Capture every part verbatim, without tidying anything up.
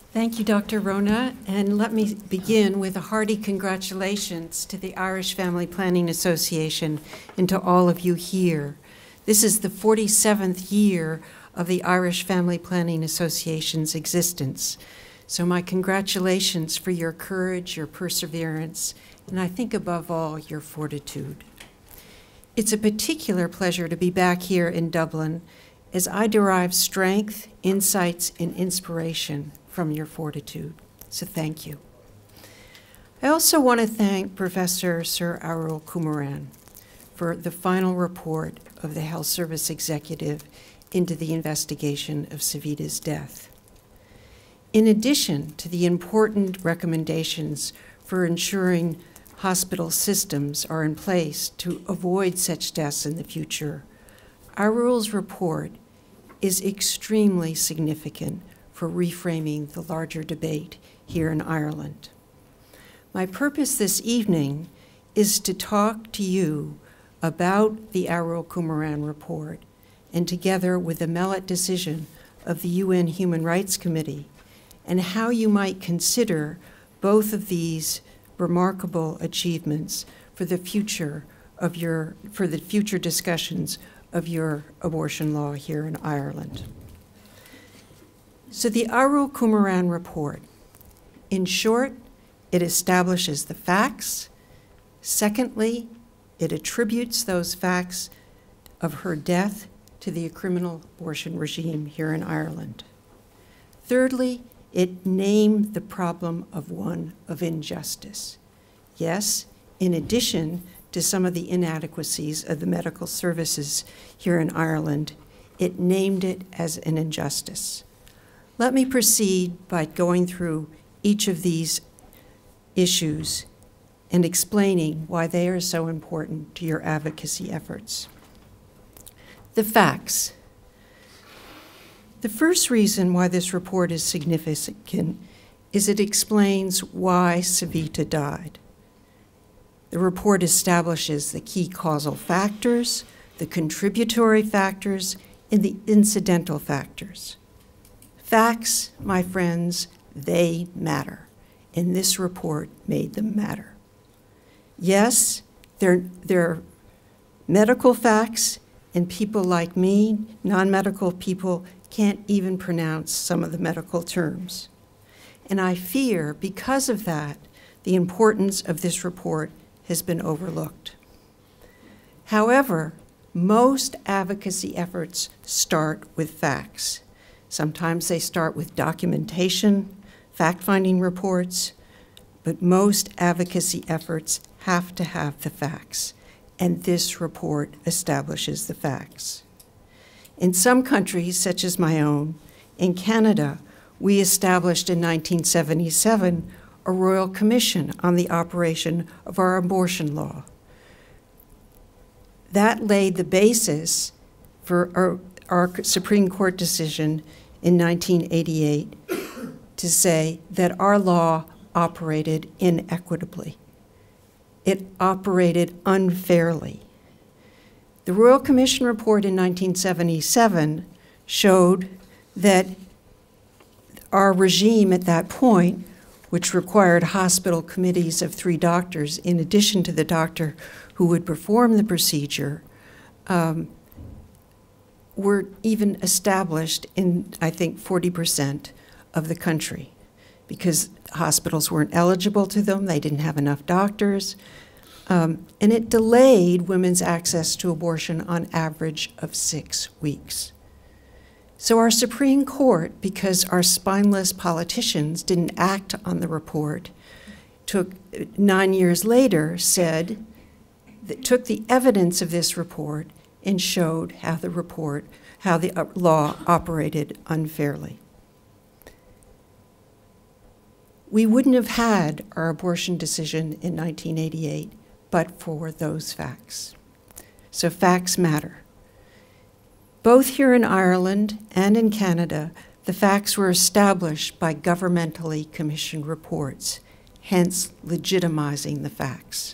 Thank you, Doctor Rona, and let me begin with a hearty congratulations to the Irish Family Planning Association and to all of you here. This is the forty-seventh year of the Irish Family Planning Association's existence. So my congratulations for your courage, your perseverance, and I think above all, your fortitude. It's a particular pleasure to be back here in Dublin as I derive strength, insights, and inspiration from your fortitude. So thank you. I also want to thank Professor Sir Arul Kumaran for the final report of the Health Service Executive into the investigation of Savita's death. In addition to the important recommendations for ensuring hospital systems are in place to avoid such deaths in the future, Arul's report is extremely significant for reframing the larger debate here in Ireland. My purpose this evening is to talk to you about the Arul Kumaran report and together with the Mellett decision of the U N Human Rights Committee and how you might consider both of these remarkable achievements for the future of your, for the future discussions of your abortion law here in Ireland. So the Arul Kumaran report, in short, it establishes the facts. Secondly, it attributes those facts of her death to the criminal abortion regime here in Ireland. Thirdly, it named the problem of one of injustice. Yes, in addition to some of the inadequacies of the medical services here in Ireland, it named it as an injustice. Let me proceed by going through each of these issues and explaining why they are so important to your advocacy efforts. The facts. The first reason why this report is significant is it explains why Savita died. The report establishes the key causal factors, the contributory factors, and the incidental factors. Facts, my friends, they matter, and this report made them matter. Yes, they're, they're medical facts, and people like me, non-medical people, can't even pronounce some of the medical terms. And I fear, because of that, the importance of this report has been overlooked. However, most advocacy efforts start with facts. Sometimes they start with documentation, fact-finding reports, but most advocacy efforts have to have the facts, and this report establishes the facts. In some countries, such as my own, in Canada, we established in nineteen seventy-seven a Royal Commission on the operation of our abortion law. That laid the basis for our, our Supreme Court decision in nineteen eighty-eight to say that our law operated inequitably. It operated unfairly. The Royal Commission report in nineteen seventy-seven showed that our regime at that point, which required hospital committees of three doctors in addition to the doctor who would perform the procedure, um, were even established in, I think, forty percent of the country because hospitals weren't eligible to them, they didn't have enough doctors, um, and it delayed women's access to abortion on average of six weeks. So our Supreme Court, because our spineless politicians didn't act on the report, took nine years later said, that took the evidence of this report and showed how the report, how the law operated unfairly. We wouldn't have had our abortion decision in nineteen eighty-eight but for those facts. So facts matter. Both here in Ireland and in Canada, the facts were established by governmentally commissioned reports, hence legitimizing the facts.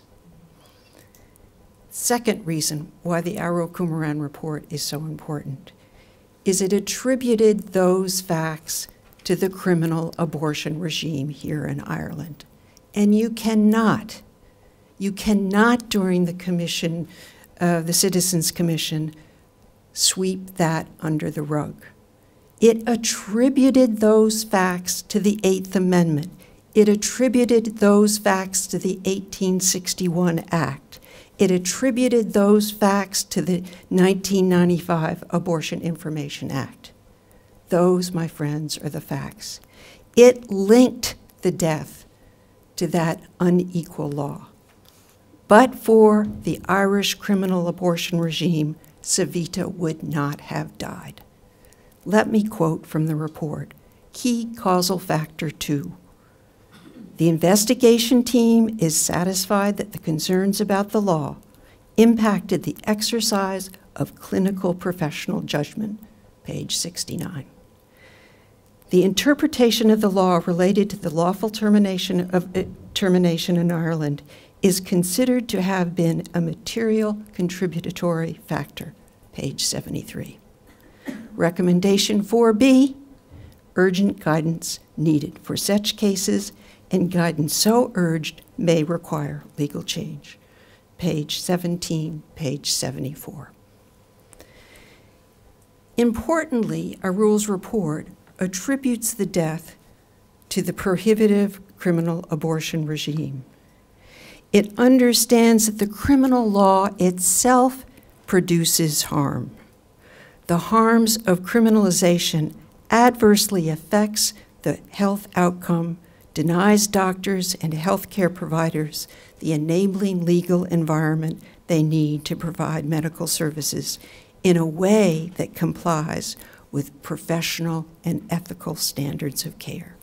Second reason why the Arul Kumaran report is so important is it attributed those facts to the criminal abortion regime here in Ireland. And you cannot, you cannot during the commission, uh, the Citizens Commission, sweep that under the rug. It attributed those facts to the Eighth Amendment. It attributed those facts to the eighteen sixty-one Act. It attributed those facts to the nineteen ninety-five Abortion Information Act. Those, my friends, are the facts. It linked the death to that unequal law. But for the Irish criminal abortion regime, Savita would not have died. Let me quote from the report. Key causal factor two. The investigation team is satisfied that the concerns about the law impacted the exercise of clinical professional judgment, page sixty-nine. The interpretation of the law related to the lawful termination of uh, termination in Ireland is considered to have been a material contributory factor, page seventy-three. Recommendation four B, urgent guidance needed for such cases, and guidance so urged may require legal change, page seventeen, page seventy-four. Importantly, a rules report attributes the death to the prohibitive criminal abortion regime. It understands that the criminal law itself produces harm. The harms of criminalization adversely affects the health outcome, denies doctors and healthcare providers the enabling legal environment they need to provide medical services in a way that complies with professional and ethical standards of care.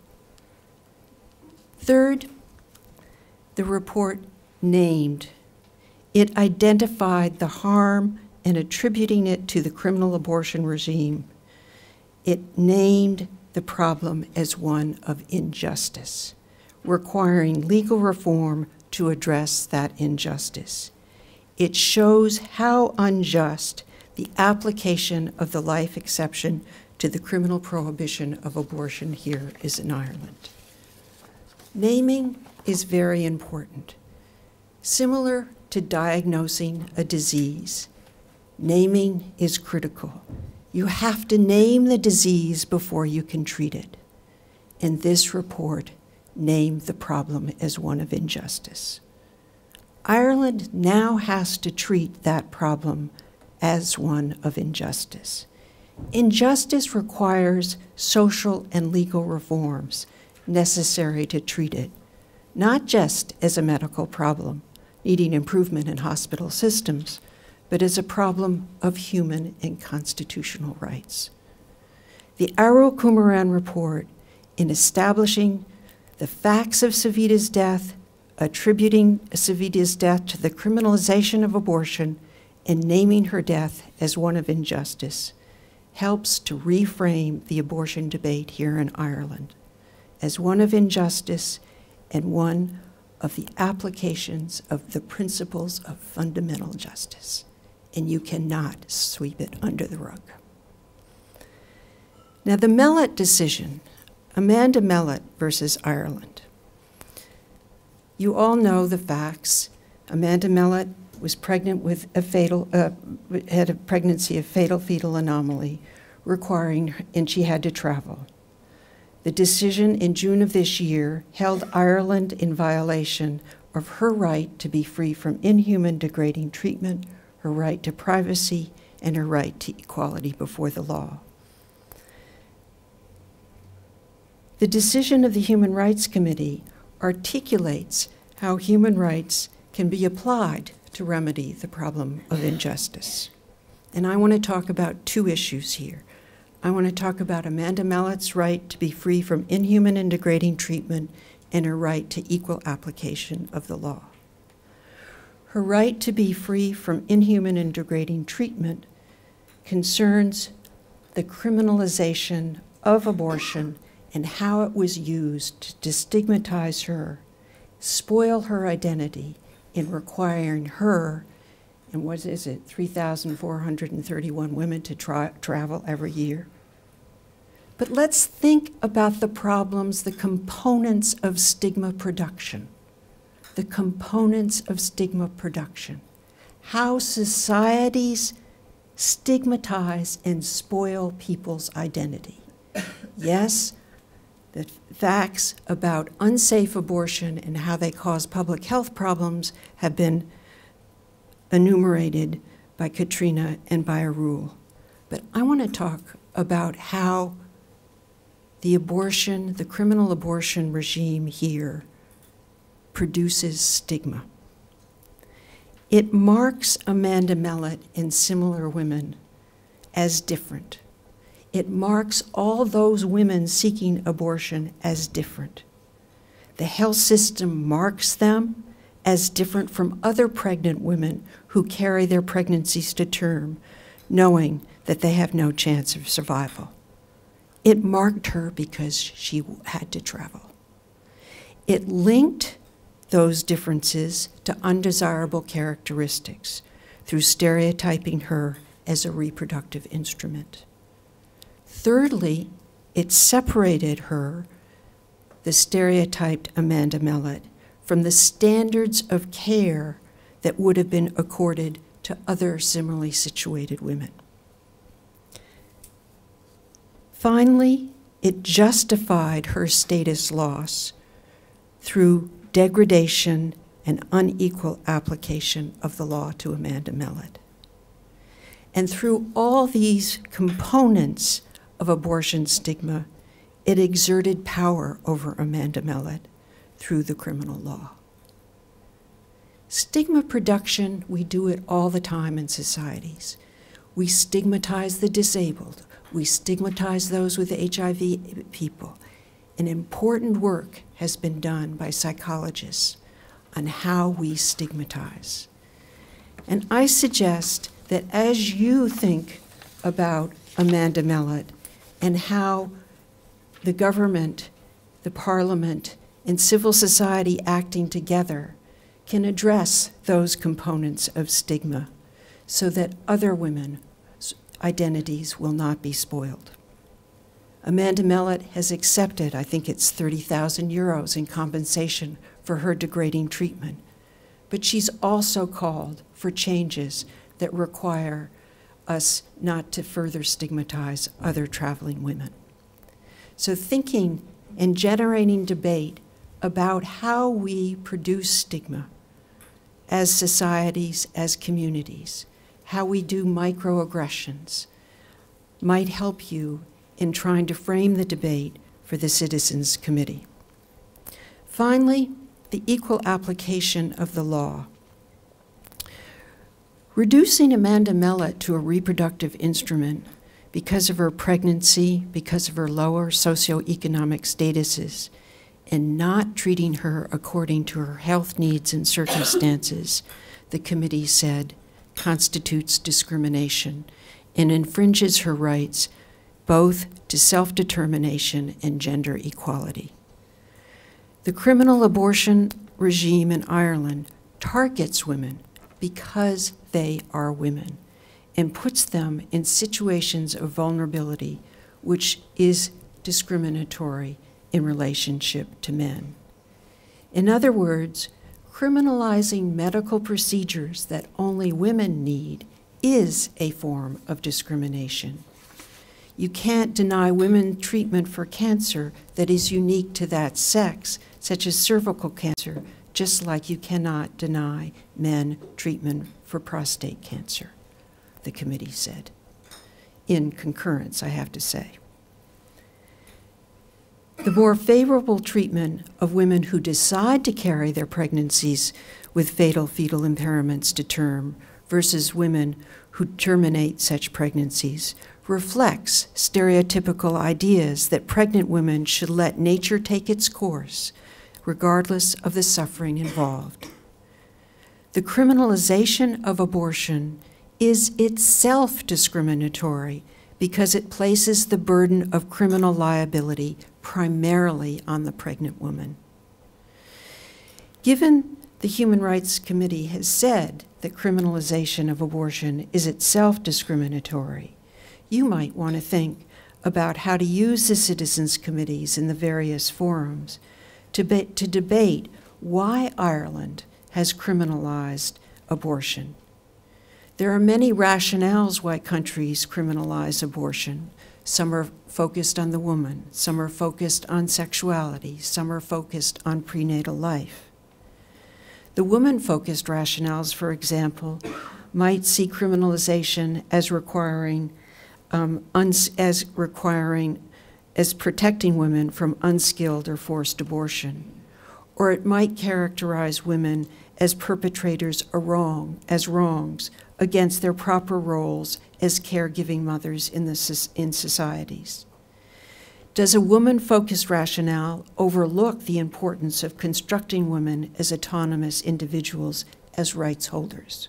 Third, the report named. It identified the harm and attributing it to the criminal abortion regime. It named the problem as one of injustice, requiring legal reform to address that injustice. It shows how unjust the application of the life exception to the criminal prohibition of abortion here is in Ireland. Naming is very important. Similar to diagnosing a disease, naming is critical. You have to name the disease before you can treat it. And this report named the problem as one of injustice. Ireland now has to treat that problem as one of injustice. Injustice requires social and legal reforms necessary to treat it, not just as a medical problem needing improvement in hospital systems, but as a problem of human and constitutional rights. The Auro Kumaran report, in establishing the facts of Savita's death, attributing Savita's death to the criminalization of abortion, and naming her death as one of injustice, helps to reframe the abortion debate here in Ireland as one of injustice and one of the applications of the principles of fundamental justice. And you cannot sweep it under the rug. Now, the Mellett decision, Amanda Mellett versus Ireland. You all know the facts. Amanda Mellett was pregnant with a fatal, uh, had a pregnancy of fatal fetal anomaly, requiring, and she had to travel. The decision in June of this year held Ireland in violation of her right to be free from inhuman, degrading treatment, her right to privacy, and her right to equality before the law. The decision of the Human Rights Committee articulates how human rights can be applied to remedy the problem of injustice. And I want to talk about two issues here. I want to talk about Amanda Mellett's right to be free from inhuman and degrading treatment and her right to equal application of the law. Her right to be free from inhuman and degrading treatment concerns the criminalization of abortion and how it was used to stigmatize her, spoil her identity in requiring her, and what is it, three thousand four hundred thirty-one women to tra travel every year. But let's think about the problems, the components of stigma production. The components of stigma production. How societies stigmatize and spoil people's identity. Yes, the facts about unsafe abortion and how they cause public health problems have been enumerated by Katrina and by Arul. But I want to talk about how the abortion, the criminal abortion regime here produces stigma. It marks Amanda Mellett and similar women as different. It marks all those women seeking abortion as different. The health system marks them as different from other pregnant women who carry their pregnancies to term, knowing that they have no chance of survival. It marked her because she had to travel. It linked those differences to undesirable characteristics through stereotyping her as a reproductive instrument. Thirdly, it separated her, the stereotyped Amanda Mellett, from the standards of care that would have been accorded to other similarly situated women. Finally, it justified her status loss through degradation and unequal application of the law to Amanda Mellett. And through all these components of abortion stigma, it exerted power over Amanda Mellett through the criminal law. Stigma production, we do it all the time in societies. We stigmatize the disabled. We stigmatize those with H I V people. An important work has been done by psychologists on how we stigmatize. And I suggest that as you think about Amanda Mellett and how the government, the parliament, and civil society acting together can address those components of stigma so that other women's identities will not be spoiled. Amanda Mellett has accepted, I think it's thirty thousand euros in compensation for her degrading treatment, but she's also called for changes that require us not to further stigmatize other traveling women. So thinking and generating debate about how we produce stigma as societies, as communities, how we do microaggressions, might help you in trying to frame the debate for the Citizens Committee. Finally, the equal application of the law. Reducing Amanda Mellett to a reproductive instrument because of her pregnancy, because of her lower socioeconomic statuses, and not treating her according to her health needs and circumstances, the committee said, constitutes discrimination and infringes her rights both to self-determination and gender equality. The criminal abortion regime in Ireland targets women because they are women and puts them in situations of vulnerability, which is discriminatory in relationship to men. In other words, criminalizing medical procedures that only women need is a form of discrimination. You can't deny women treatment for cancer that is unique to that sex, such as cervical cancer, just like you cannot deny men treatment for prostate cancer, the committee said. In concurrence, I have to say. The more favorable treatment of women who decide to carry their pregnancies with fatal fetal impairments to term versus women who terminate such pregnancies reflects stereotypical ideas that pregnant women should let nature take its course, regardless of the suffering involved. The criminalization of abortion is itself discriminatory because it places the burden of criminal liability primarily on the pregnant woman. Given the Human Rights Committee has said that criminalization of abortion is itself discriminatory, you might want to think about how to use the citizens' committees in the various forums to, be, to debate why Ireland has criminalized abortion. There are many rationales why countries criminalize abortion. Some are focused on the woman, some are focused on sexuality, some are focused on prenatal life. The woman-focused rationales, for example, might see criminalization as requiring, um, uns as requiring, as protecting women from unskilled or forced abortion. Or it might characterize women as perpetrators of wrong, as wrongs against their proper roles as caregiving mothers in, the, in societies. Does a woman-focused rationale overlook the importance of constructing women as autonomous individuals, as rights holders?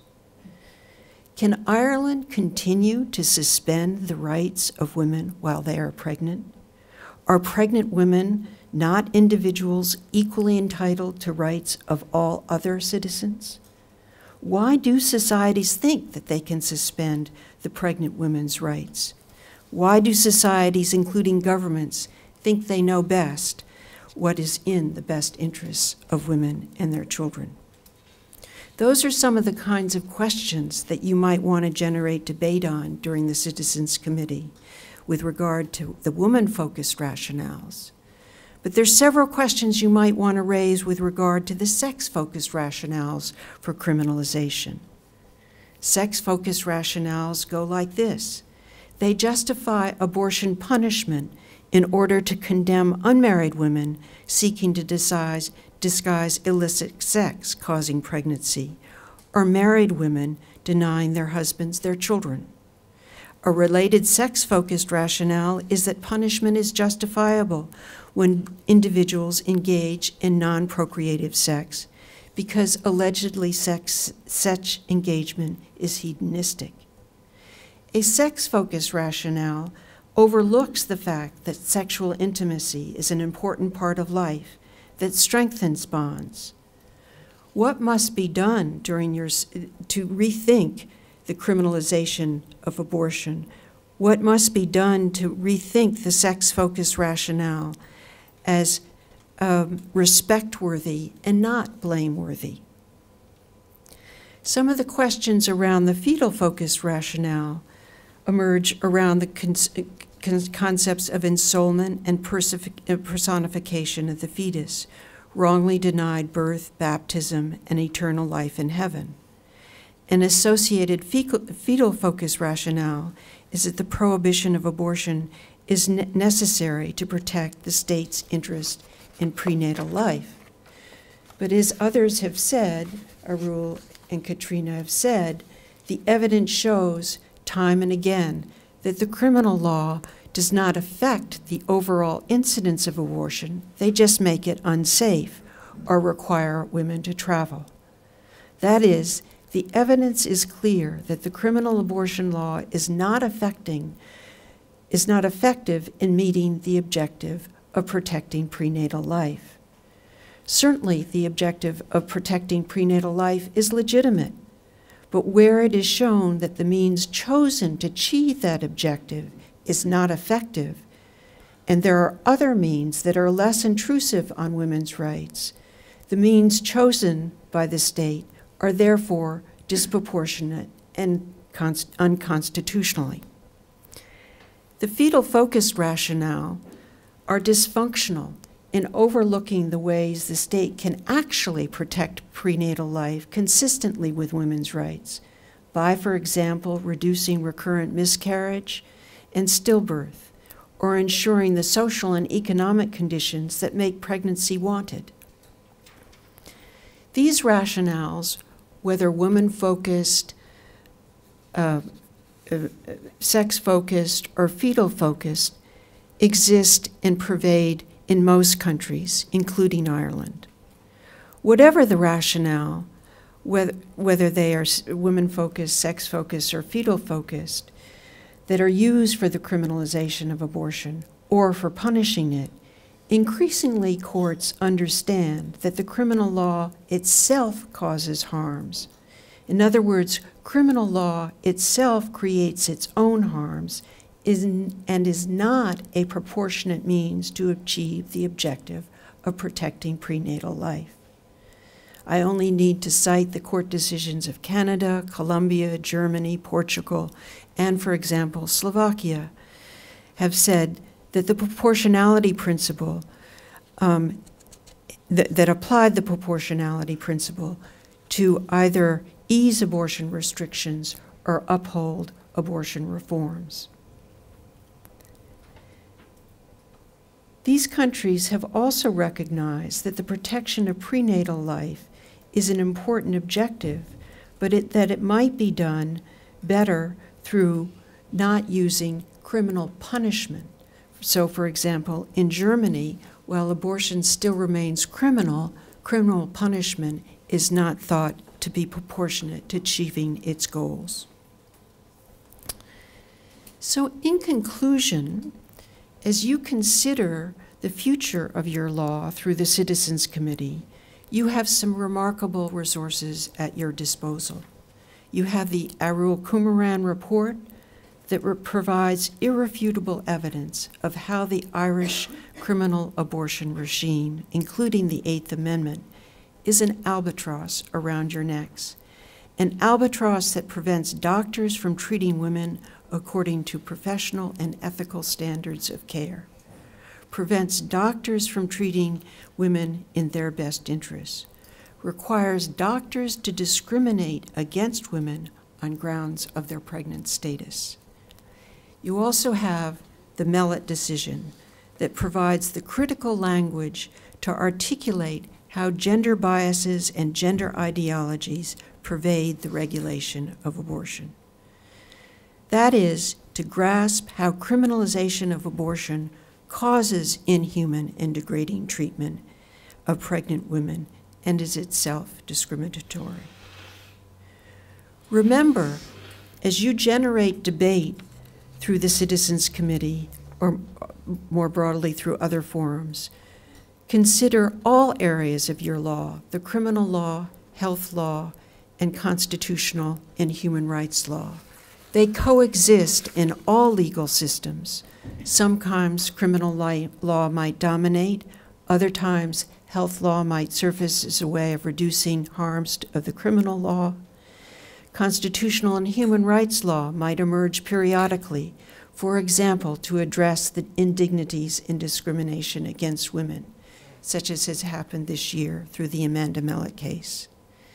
Can Ireland continue to suspend the rights of women while they are pregnant? Are pregnant women not individuals equally entitled to rights of all other citizens? Why do societies think that they can suspend the pregnant women's rights? Why do societies, including governments, think they know best what is in the best interests of women and their children? Those are some of the kinds of questions that you might want to generate debate on during the Citizens Committee with regard to the woman-focused rationales. But there's several questions you might want to raise with regard to the sex-focused rationales for criminalization. Sex-focused rationales go like this. They justify abortion punishment in order to condemn unmarried women seeking to disguise, disguise illicit sex causing pregnancy, or married women denying their husbands their children. A related sex-focused rationale is that punishment is justifiable when individuals engage in non-procreative sex because allegedly sex, such engagement is hedonistic. A sex-focused rationale overlooks the fact that sexual intimacy is an important part of life that strengthens bonds. What must be done during your, to rethink the criminalization of abortion? What must be done to rethink the sex-focused rationale as um, respect-worthy and not blameworthy? Some of the questions around the fetal-focused rationale emerge around the con con concepts of ensoulment and personification of the fetus, wrongly denied birth, baptism, and eternal life in heaven. An associated fetal-focused rationale is that the prohibition of abortion is ne necessary to protect the state's interest in prenatal life. But as others have said, Arul and Katrina have said, the evidence shows time and again that the criminal law does not affect the overall incidence of abortion. They just make it unsafe or require women to travel. That is, the evidence is clear that the criminal abortion law is not affecting, is not effective in meeting the objective of protecting prenatal life. Certainly, the objective of protecting prenatal life is legitimate, but where it is shown that the means chosen to achieve that objective is not effective, and there are other means that are less intrusive on women's rights, the means chosen by the state are therefore disproportionate and unconstitutionally. The fetal-focused rationale are dysfunctional in overlooking the ways the state can actually protect prenatal life consistently with women's rights by, for example, reducing recurrent miscarriage and stillbirth, or ensuring the social and economic conditions that make pregnancy wanted. These rationales, whether woman-focused, uh, uh, sex-focused, or fetal-focused, exist and pervade in most countries, including Ireland. Whatever the rationale, whether, whether they are women-focused, sex-focused, or fetal-focused, that are used for the criminalization of abortion or for punishing it, increasingly courts understand that the criminal law itself causes harms. In other words, criminal law itself creates its own harms is, and is not a proportionate means to achieve the objective of protecting prenatal life. I only need to cite the court decisions of Canada, Colombia, Germany, Portugal, and, for example, Slovakia have said that the proportionality principle, um, th that applied the proportionality principle to either ease abortion restrictions or uphold abortion reforms. These countries have also recognized that the protection of prenatal life is an important objective, but it, that it might be done better through not using criminal punishment. So, for example, in Germany, while abortion still remains criminal, criminal punishment is not thought to be proportionate to achieving its goals. So, in conclusion, as you consider the future of your law through the Citizens Committee, you have some remarkable resources at your disposal. You have the Arul Kumaran report that re provides irrefutable evidence of how the Irish criminal abortion regime, including the Eighth Amendment, is an albatross around your necks, an albatross that prevents doctors from treating women according to professional and ethical standards of care, prevents doctors from treating women in their best interests, requires doctors to discriminate against women on grounds of their pregnant status. You also have the Mellett decision that provides the critical language to articulate how gender biases and gender ideologies pervade the regulation of abortion. That is, to grasp how criminalization of abortion causes inhuman and degrading treatment of pregnant women and is itself discriminatory. Remember, as you generate debate through the Citizens Committee, or more broadly through other forums, consider all areas of your law, the criminal law, health law, and constitutional and human rights law. They coexist in all legal systems. Sometimes criminal law might dominate, other times health law might surface as a way of reducing harms of the criminal law. Constitutional and human rights law might emerge periodically, for example, to address the indignities and discrimination against women, such as has happened this year through the Amanda Mellett case.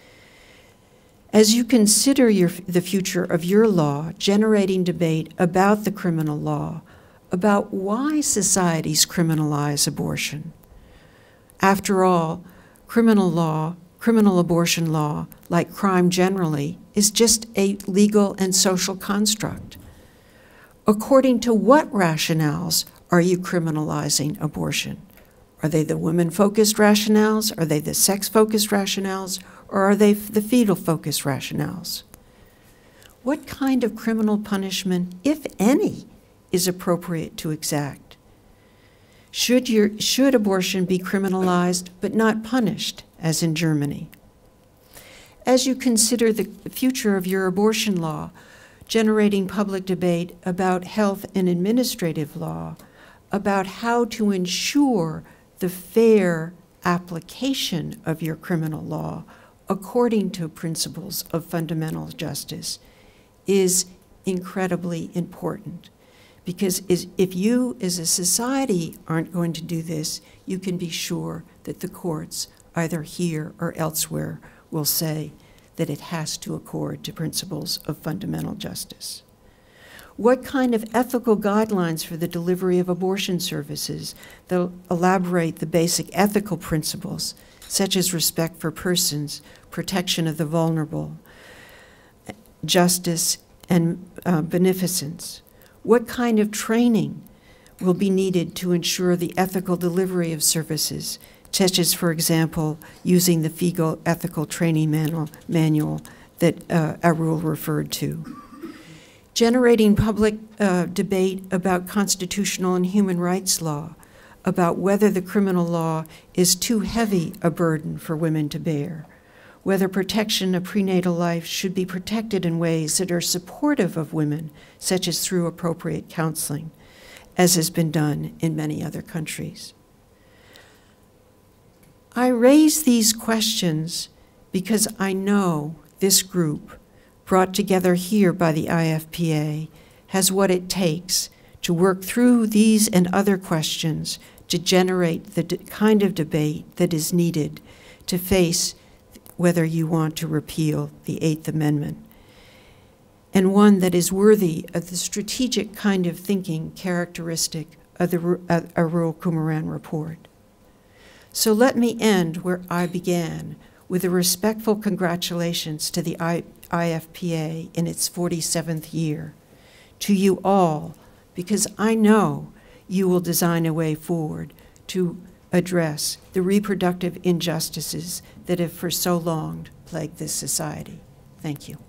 As you consider your, the future of your law, generating debate about the criminal law, about why societies criminalize abortion. After all, criminal law, criminal abortion law, like crime generally, is just a legal and social construct. According to what rationales are you criminalizing abortion? Are they the women-focused rationales? Are they the sex-focused rationales? Or are they the fetal-focused rationales? What kind of criminal punishment, if any, is appropriate to exact? Should, your, should abortion be criminalized but not punished, as in Germany? As you consider the future of your abortion law, generating public debate about health and administrative law, about how to ensure the fair application of your criminal law according to principles of fundamental justice, is incredibly important. Because if you as a society aren't going to do this, you can be sure that the courts, either here or elsewhere, will say that it has to accord to principles of fundamental justice. What kind of ethical guidelines for the delivery of abortion services that elaborate the basic ethical principles, such as respect for persons, protection of the vulnerable, justice, and uh, beneficence? What kind of training will be needed to ensure the ethical delivery of services, such as, for example, using the FEGAL ethical training manual, manual that uh, Arul referred to? Generating public uh, debate about constitutional and human rights law, about whether the criminal law is too heavy a burden for women to bear, whether protection of prenatal life should be protected in ways that are supportive of women, such as through appropriate counseling, as has been done in many other countries. I raise these questions because I know this group, brought together here by the I F P A, has what it takes to work through these and other questions to generate the kind of debate that is needed to face whether you want to repeal the Eighth Amendment, and one that is worthy of the strategic kind of thinking characteristic of the Arul-Kumaran report. So let me end where I began, with a respectful congratulations to the I F P A in its forty-seventh year. To you all, because I know you will design a way forward to address the reproductive injustices that have for so long plagued this society. Thank you.